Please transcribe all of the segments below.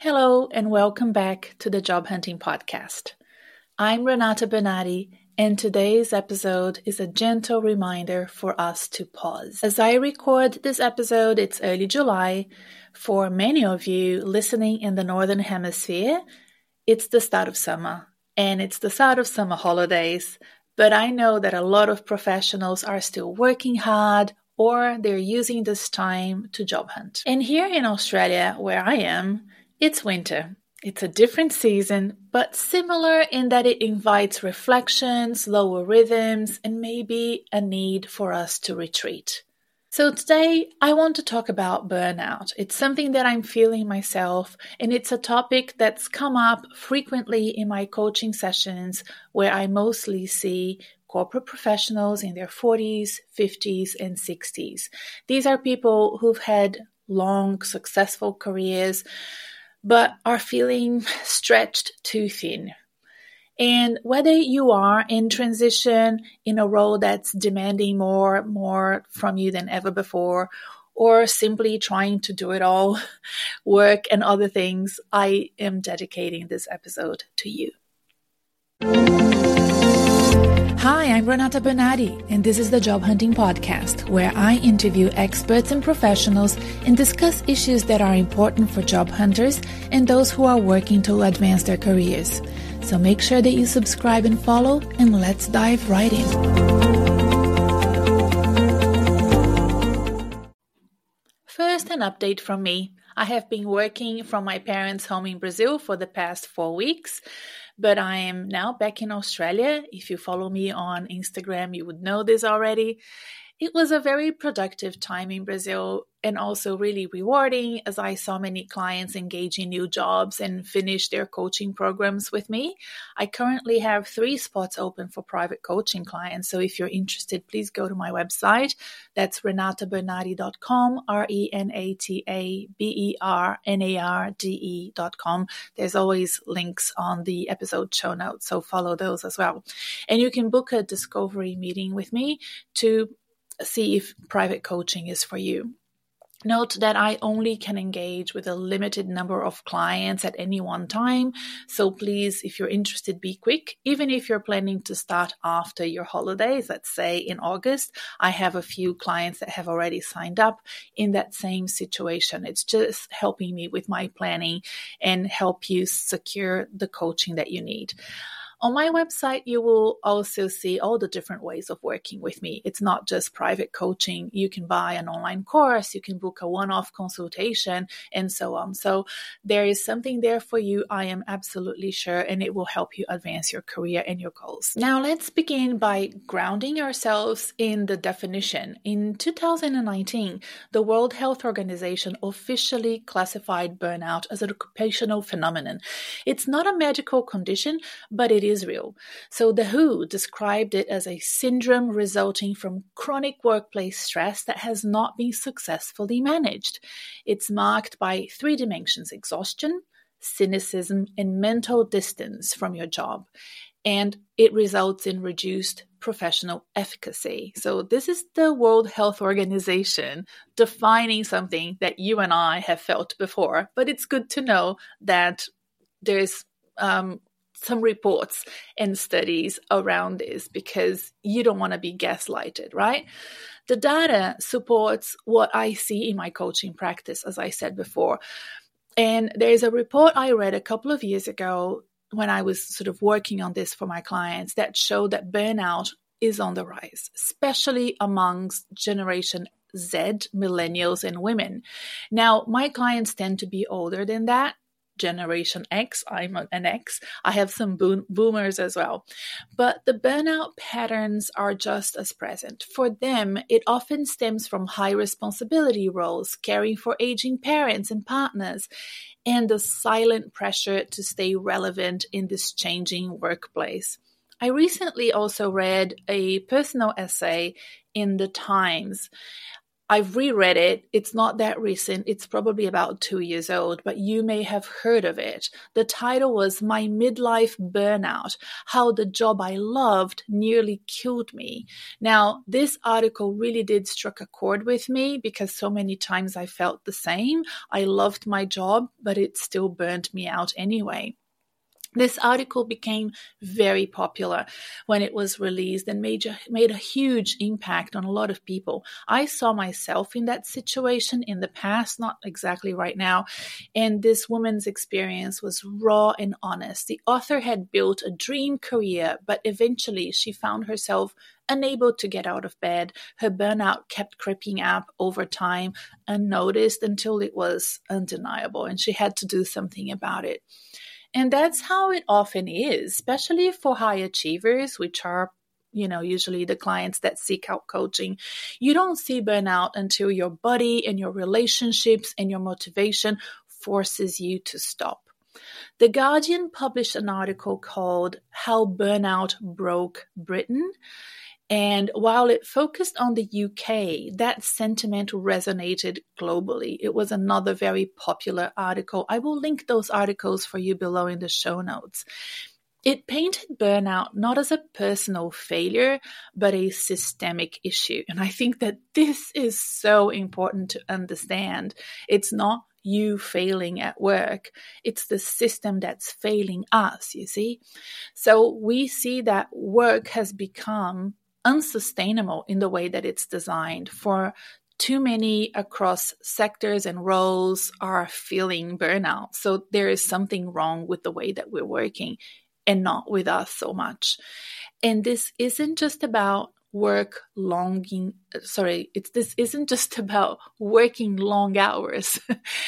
Hello and welcome back to the Job Hunting Podcast. I'm Renata Bernardi, and today's episode is a gentle reminder for us to pause. As I record this episode, it's early July. For many of you listening in the Northern Hemisphere, it's the start of summer, and it's the start of summer holidays. But I know that a lot of professionals are still working hard, or they're using this time to job hunt. And here in Australia, where I am, it's winter. It's a different season, but similar in that it invites reflection, slower rhythms, and maybe a need for us to retreat. So today, I want to talk about burnout. It's something that I'm feeling myself, and it's a topic that's come up frequently in my coaching sessions where I mostly see corporate professionals in their 40s, 50s, and 60s. These are people who've had long, successful careers, but are feeling stretched too thin. And whether you are in transition in a role that's demanding more from you than ever before, or simply trying to do it all, work and other things, I am dedicating this episode to you. Hi, I'm Renata Bernardi, and this is the Job Hunting Podcast, where I interview experts and professionals and discuss issues that are important for job hunters and those who are working to advance their careers. So make sure that you subscribe and follow, and let's dive right in. First, an update from me. I have been working from my parents' home in Brazil for the past 4 weeks, but I am now back in Australia. If you follow me on Instagram, you would know this already. It was a very productive time in Brazil and also really rewarding as I saw many clients engage in new jobs and finish their coaching programs with me. I currently have 3 spots open for private coaching clients. So if you're interested, please go to my website. That's renatabernardi.com, RENATABERNARDE.com. There's always links on the episode show notes, so follow those as well. And you can book a discovery meeting with me to see if private coaching is for you. Note that I only can engage with a limited number of clients at any one time. So please, if you're interested, be quick. Even if you're planning to start after your holidays, let's say in August, I have a few clients that have already signed up in that same situation. It's just helping me with my planning and help you secure the coaching that you need. On my website, you will also see all the different ways of working with me. It's not just private coaching. You can buy an online course, you can book a one-off consultation, and so on. So there is something there for you, I am absolutely sure, and it will help you advance your career and your goals. Now, let's begin by grounding ourselves in the definition. In 2019, the World Health Organization officially classified burnout as an occupational phenomenon. It's not a medical condition, but it is real. So the WHO described it as a syndrome resulting from chronic workplace stress that has not been successfully managed. It's marked by 3 dimensions: exhaustion, cynicism, and mental distance from your job. And it results in reduced professional efficacy. So this is the World Health Organization defining something that you and I have felt before, but it's good to know that there's some reports and studies around this because you don't want to be gaslighted, right? The data supports what I see in my coaching practice, as I said before. And there's a report I read a couple of years ago when I was sort of working on this for my clients that showed that burnout is on the rise, especially amongst Generation Z, millennials, and women. Now, my clients tend to be older than that. Generation X, I'm an X. I have some boomers as well. But the burnout patterns are just as present. For them, it often stems from high responsibility roles, caring for aging parents and partners, and the silent pressure to stay relevant in this changing workplace. I recently also read a personal essay in The Times I've reread it. It's not that recent. It's probably about 2 years old, but you may have heard of it. The title was My Midlife Burnout, How the Job I Loved Nearly Killed Me. Now, this article really did struck a chord with me because so many times I felt the same. I loved my job, but it still burned me out anyway. This article became very popular when it was released and made a huge impact on a lot of people. I saw myself in that situation in the past, not exactly right now, and this woman's experience was raw and honest. The author had built a dream career, but eventually she found herself unable to get out of bed. Her burnout kept creeping up over time, unnoticed until it was undeniable, and she had to do something about it. And that's how it often is, especially for high achievers, which are, usually the clients that seek out coaching. You don't see burnout until your body and your relationships and your motivation forces you to stop. The Guardian published an article called How Burnout Broke Britain. And while it focused on the UK, that sentiment resonated globally. It was another very popular article. I will link those articles for you below in the show notes. It painted burnout not as a personal failure, but a systemic issue. And I think that this is so important to understand. It's not you failing at work. It's the system that's failing us, you see. So we see that work has become unsustainable in the way that it's designed. For too many across sectors and roles are feeling burnout. So there is something wrong with the way that we're working and not with us so much. And this isn't just about this isn't just about working long hours.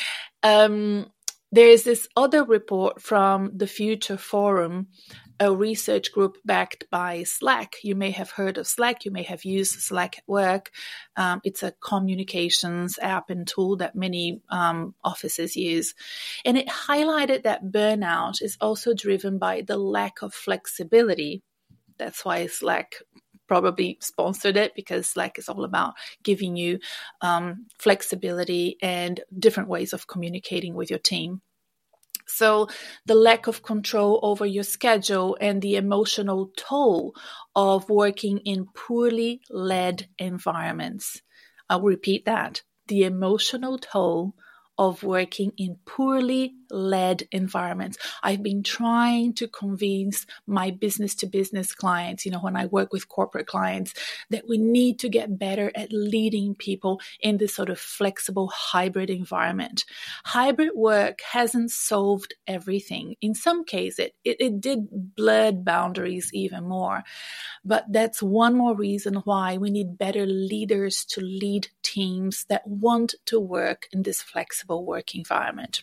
There is this other report from the Future Forum, a research group backed by Slack. You may have heard of Slack. You may have used Slack at work. It's a communications app and tool that many offices use. And it highlighted that burnout is also driven by the lack of flexibility. That's why Slack probably sponsored it, because Slack is all about giving you flexibility and different ways of communicating with your team. So the lack of control over your schedule and the emotional toll of working in poorly led environments. I'll repeat that. The emotional toll of working in poorly led environments. I've been trying to convince my business to business clients, when I work with corporate clients, that we need to get better at leading people in this sort of flexible hybrid environment. Hybrid work hasn't solved everything. In some cases, it did blur boundaries even more. But that's one more reason why we need better leaders to lead teams that want to work in this flexible work environment.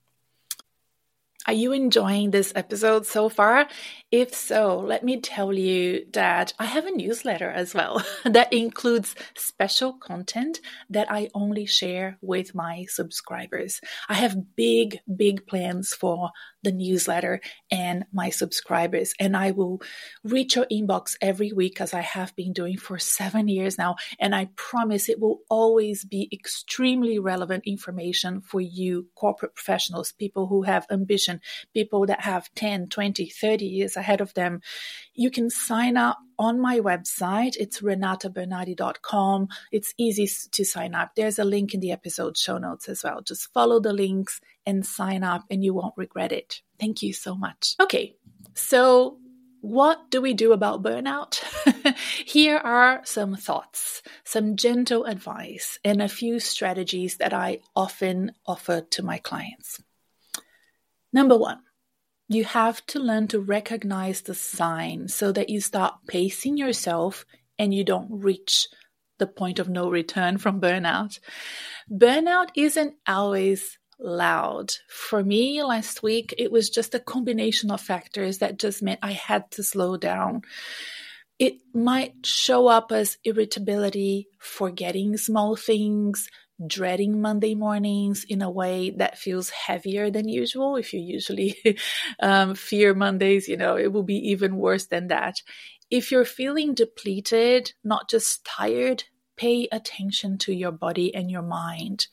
Are you enjoying this episode so far? If so, let me tell you that I have a newsletter as well that includes special content that I only share with my subscribers. I have big plans for the newsletter and my subscribers, and I will reach your inbox every week, as I have been doing for 7 years now, and I promise it will always be extremely relevant information for you corporate professionals, people who have ambition, people that have 10, 20, 30 years ahead of them. You can sign up on my website. It's renatabernardi.com. It's easy to sign up. There's a link in the episode show notes as well. Just follow the links and sign up and you won't regret it. Thank you so much. Okay, so what do we do about burnout? Here are some thoughts, some gentle advice, and a few strategies that I often offer to my clients. Number 1, you have to learn to recognize the signs so that you start pacing yourself and you don't reach the point of no return from burnout. Burnout isn't always loud. For me, last week, it was just a combination of factors that just meant I had to slow down. It might show up as irritability, forgetting small things, dreading Monday mornings in a way that feels heavier than usual. If you usually fear Mondays, it will be even worse than that. If you're feeling depleted, not just tired, pay attention to your body and your mind.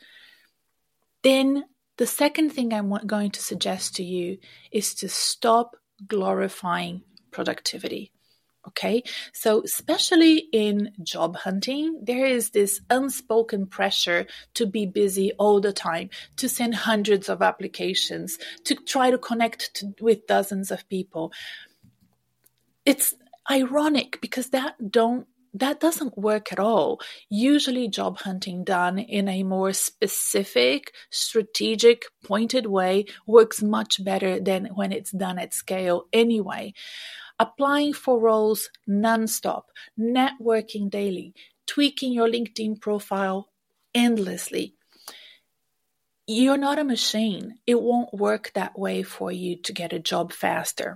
Then the second thing I'm going to suggest to you is to stop glorifying productivity. Okay, so especially in job hunting, there is this unspoken pressure to be busy all the time, to send hundreds of applications, to try to connect with dozens of people. It's ironic because that doesn't work at all. Usually job hunting done in a more specific, strategic, pointed way works much better than when it's done at scale anyway. Applying for roles nonstop, networking daily, tweaking your LinkedIn profile endlessly. You're not a machine. It won't work that way for you to get a job faster.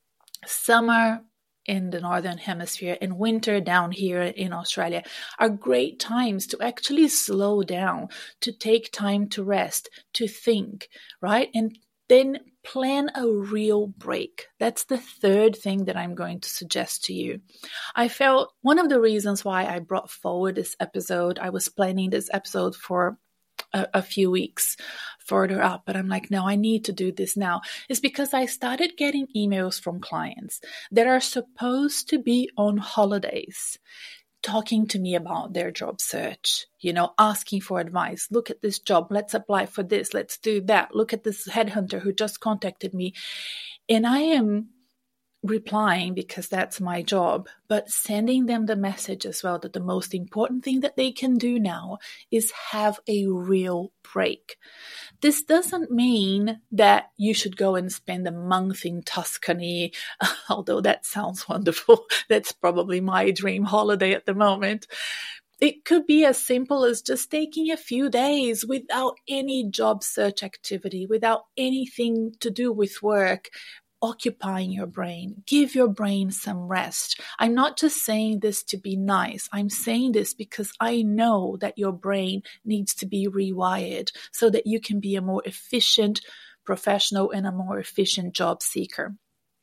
Summer in the Northern Hemisphere and winter down here in Australia are great times to actually slow down, to take time to rest, to think, right? And then plan a real break. That's the third thing that I'm going to suggest to you. I felt one of the reasons why I brought forward this episode, I was planning this episode for a few weeks further up, but I'm like, no, I need to do this now, is because I started getting emails from clients that are supposed to be on holidays, talking to me about their job search, asking for advice. Look at this job. Let's apply for this. Let's do that. Look at this headhunter who just contacted me. And I am replying because that's my job, but sending them the message as well that the most important thing that they can do now is have a real break. This doesn't mean that you should go and spend a month in Tuscany, although that sounds wonderful. That's probably my dream holiday at the moment. It could be as simple as just taking a few days without any job search activity, without anything to do with work, occupying your brain. Give your brain some rest. I'm not just saying this to be nice. I'm saying this because I know that your brain needs to be rewired so that you can be a more efficient professional and a more efficient job seeker.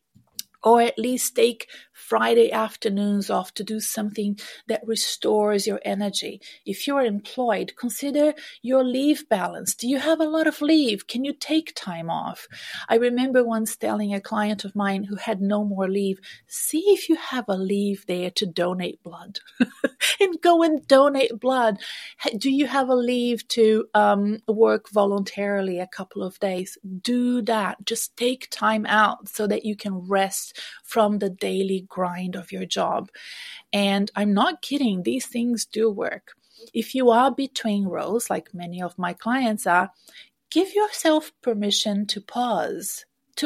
Or at least take Friday afternoons off to do something that restores your energy. If you're employed, consider your leave balance. Do you have a lot of leave? Can you take time off? I remember once telling a client of mine who had no more leave, see if you have a leave there to donate blood. And go and donate blood. Do you have a leave to work voluntarily a couple of days? Do that. Just take time out so that you can rest from the daily grind of your job. And I'm not kidding. These things do work. If you are between roles, like many of my clients are, give yourself permission to pause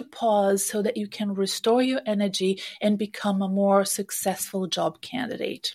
so that you can restore your energy and become a more successful job candidate.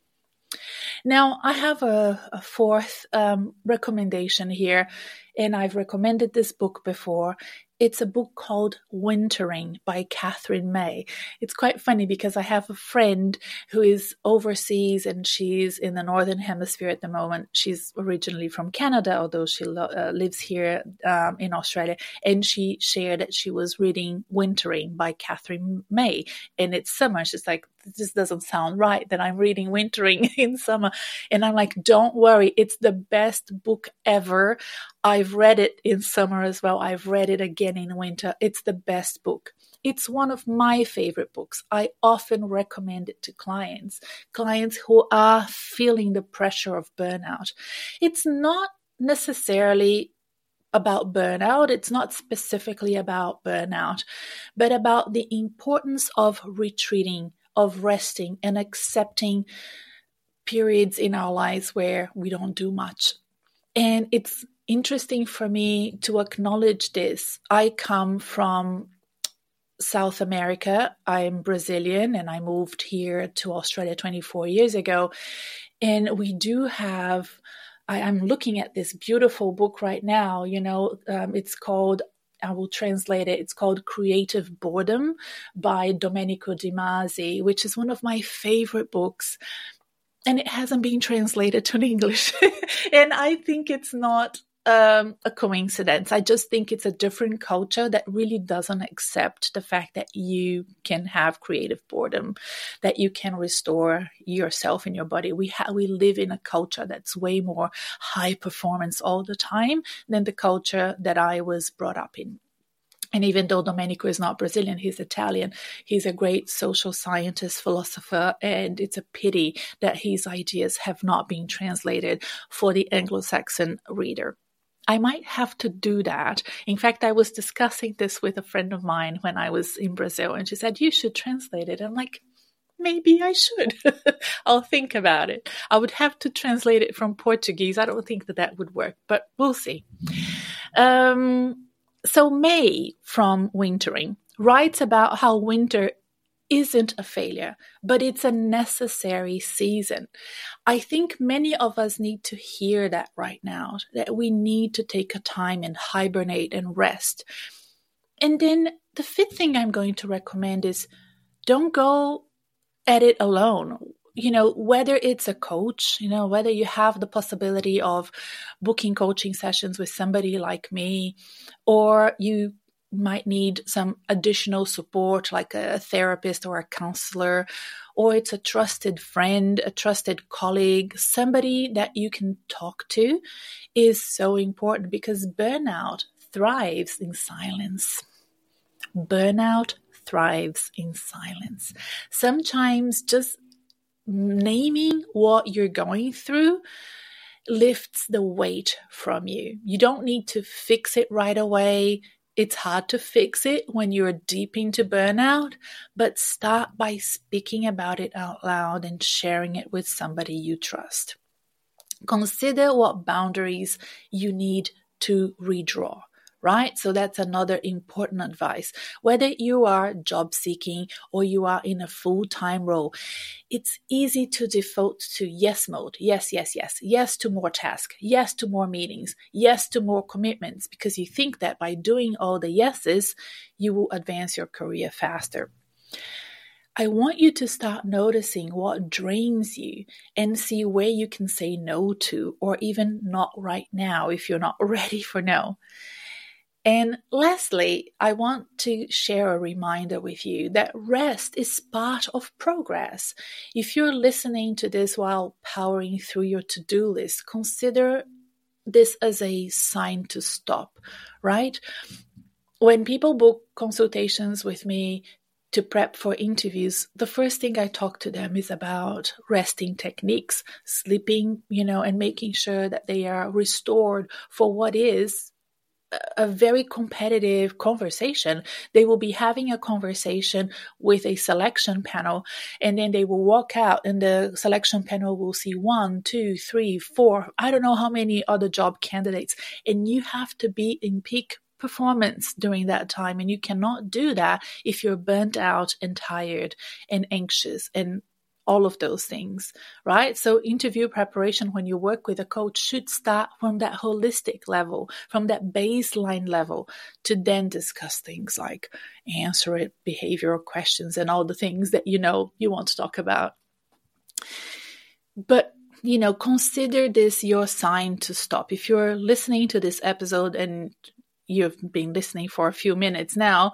Now, I have a fourth recommendation here, and I've recommended this book before. It's a book called Wintering by Katherine May. It's quite funny because I have a friend who is overseas and she's in the Northern Hemisphere at the moment. She's originally from Canada, although she lives here in Australia. And she shared that she was reading Wintering by Katherine May. And it's summer. She's like, this doesn't sound right that I'm reading Wintering in summer. And I'm like, don't worry. It's the best book ever. I've read it in summer as well. I've read it again in winter. It's the best book. It's one of my favorite books. I often recommend it to clients who are feeling the pressure of burnout. It's not necessarily about burnout. It's not specifically about burnout, but about the importance of retreating, of resting, and accepting periods in our lives where we don't do much. And it's interesting for me to acknowledge this. I come from South America. I'm Brazilian and I moved here to Australia 24 years ago. And we do have, I'm looking at this beautiful book right now, it's called, I will translate it. It's called Creative Boredom by Domenico De Masi, which is one of my favorite books. And it hasn't been translated to English. And I think it's not a coincidence. I just think it's a different culture that really doesn't accept the fact that you can have creative boredom, that you can restore yourself and your body. We live in a culture that's way more high performance all the time than the culture that I was brought up in. And even though Domenico is not Brazilian, he's Italian, he's a great social scientist, philosopher, and it's a pity that his ideas have not been translated for the Anglo-Saxon reader. I might have to do that. In fact, I was discussing this with a friend of mine when I was in Brazil, and she said, you should translate it. I'm like, maybe I should. I'll think about it. I would have to translate it from Portuguese. I don't think that would work, but we'll see. So May from Wintering writes about how winter isn't a failure, but it's a necessary season. I think many of us need to hear that right now, that we need to take a time and hibernate and rest. And then the fifth thing I'm going to recommend is don't go at it alone. Whether it's a coach, whether you have the possibility of booking coaching sessions with somebody like me, or you might need some additional support like a therapist or a counselor, or it's a trusted friend, a trusted colleague, somebody that you can talk to is so important, because burnout thrives in silence. Burnout thrives in silence. Sometimes just naming what you're going through lifts the weight from you. You don't need to fix it right away. It's hard to fix it when you're deep into burnout, but start by speaking about it out loud and sharing it with somebody you trust. Consider what boundaries you need to redraw. Right? So that's another important advice. Whether you are job seeking or you are in a full-time role, it's easy to default to yes mode. Yes, yes, yes. Yes to more tasks. Yes to more meetings. Yes to more commitments, because you think that by doing all the yeses, you will advance your career faster. I want you to start noticing what drains you and see where you can say no to, or even not right now if you're not ready for no. And lastly, I want to share a reminder with you that rest is part of progress. If you're listening to this while powering through your to-do list, consider this as a sign to stop, right? When people book consultations with me to prep for interviews, the first thing I talk to them is about resting techniques, sleeping, and making sure that they are restored for what is a very competitive conversation. They will be having a conversation with a selection panel, and then they will walk out and the selection panel will see 1, 2, 3, 4, I don't know how many other job candidates. And you have to be in peak performance during that time. And you cannot do that if you're burnt out and tired and anxious and all of those things, right? So interview preparation when you work with a coach should start from that holistic level, from that baseline level, to then discuss things like answer behavioral questions and all the things that you want to talk about. But, consider this your sign to stop. If you're listening to this episode and you've been listening for a few minutes now,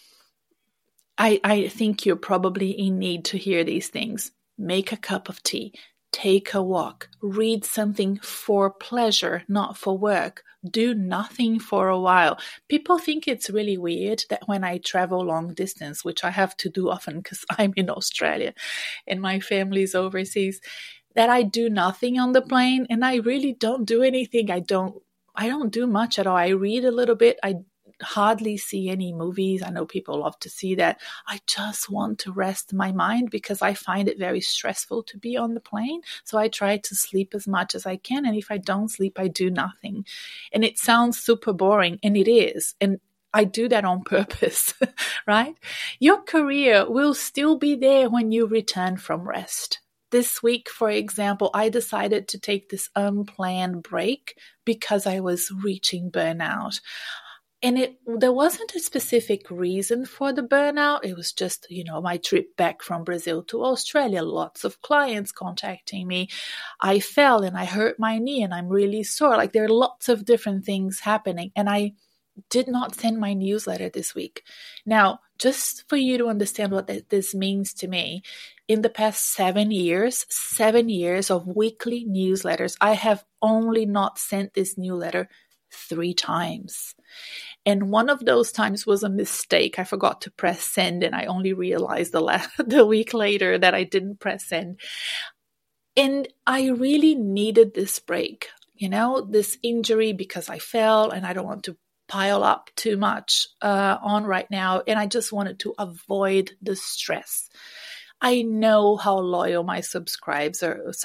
I think you're probably in need to hear these things. Make a cup of tea, take a walk, read something for pleasure, not for work. Do nothing for a while. People think it's really weird that when I travel long distance, which I have to do often because I'm in Australia and my family's overseas, that I do nothing on the plane, and I really don't do anything. I don't do much at all. I read a little bit. I hardly see any movies. I know people love to see that. I just want to rest my mind because I find it very stressful to be on the plane. So I try to sleep as much as I can. And if I don't sleep, I do nothing. And it sounds super boring, and it is. And I do that on purpose, right? Your career will still be there when you return from rest. This week, for example, I decided to take this unplanned break because I was reaching burnout. And there wasn't a specific reason for the burnout. It was just, my trip back from Brazil to Australia, lots of clients contacting me. I fell and I hurt my knee and I'm really sore. Like, there are lots of different things happening. And I did not send my newsletter this week. Now, just for you to understand what this means to me, in the past 7 years of weekly newsletters, I have only not sent this newsletter 3 times. And one of those times was a mistake. I forgot to press send, and I only realized the week later that I didn't press send. And I really needed this break, this injury, because I fell, and I don't want to pile up too much on right now. And I just wanted to avoid the stress. I know how loyal my subscribers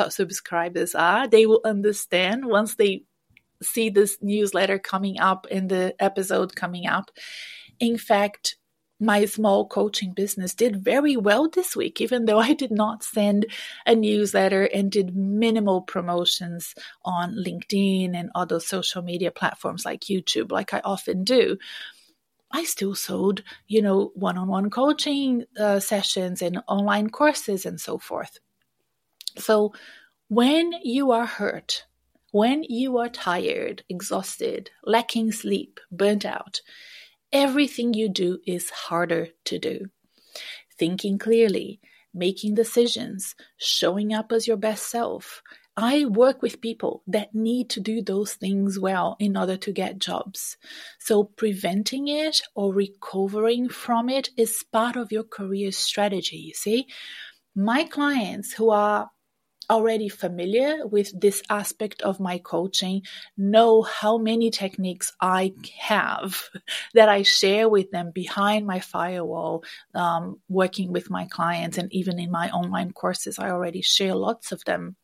are. They will understand once they see this newsletter coming up and the episode coming up. In fact, my small coaching business did very well this week, even though I did not send a newsletter and did minimal promotions on LinkedIn and other social media platforms like YouTube, like I often do. I still sold, one-on-one coaching sessions and online courses and so forth. So when you are hurt, when you are tired, exhausted, lacking sleep, burnt out, everything you do is harder to do. Thinking clearly, making decisions, showing up as your best self. I work with people that need to do those things well in order to get jobs. So preventing it or recovering from it is part of your career strategy, you see? My clients who are already familiar with this aspect of my coaching know how many techniques I have that I share with them behind my firewall, working with my clients, and even in my online courses, I already share lots of them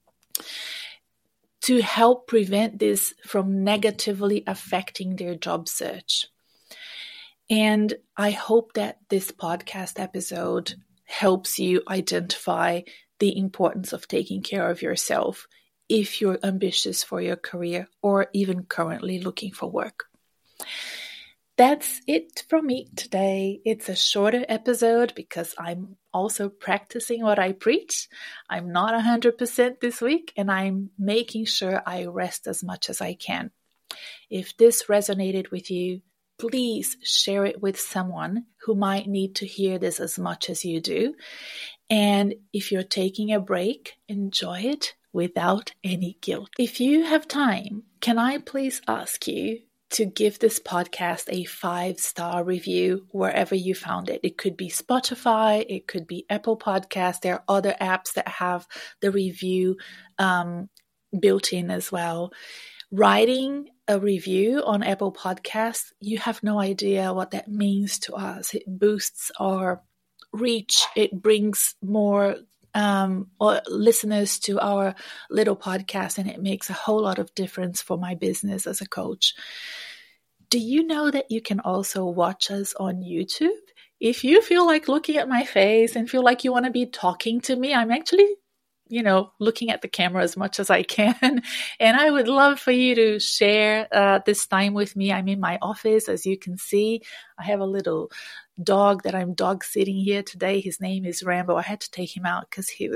to help prevent this from negatively affecting their job search. And I hope that this podcast episode helps you identify the importance of taking care of yourself if you're ambitious for your career or even currently looking for work. That's it from me today. It's a shorter episode because I'm also practicing what I preach. I'm not 100% this week, and I'm making sure I rest as much as I can. If this resonated with you, please share it with someone who might need to hear this as much as you do. And if you're taking a break, enjoy it without any guilt. If you have time, can I please ask you to give this podcast a 5-star review wherever you found it? It could be Spotify, it could be Apple Podcasts. There are other apps that have the review built in as well. Writing a review on Apple Podcasts, you have no idea what that means to us. It boosts our reach. It brings more listeners to our little podcast, and it makes a whole lot of difference for my business as a coach. Do you know that you can also watch us on YouTube? If you feel like looking at my face and feel like you want to be talking to me, I'm actually looking at the camera as much as I can. And I would love for you to share this time with me. I'm in my office, as you can see. I have a little dog that I'm dog sitting here today. His name is Rambo. I had to take him out because he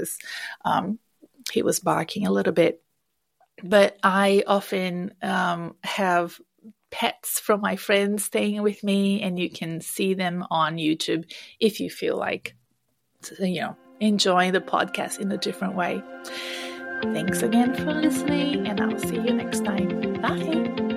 was barking a little bit. But I often have pets from my friends staying with me, and you can see them on YouTube if you feel like, enjoying the podcast in a different way. Thanks again for listening, and I'll see you next time. Bye.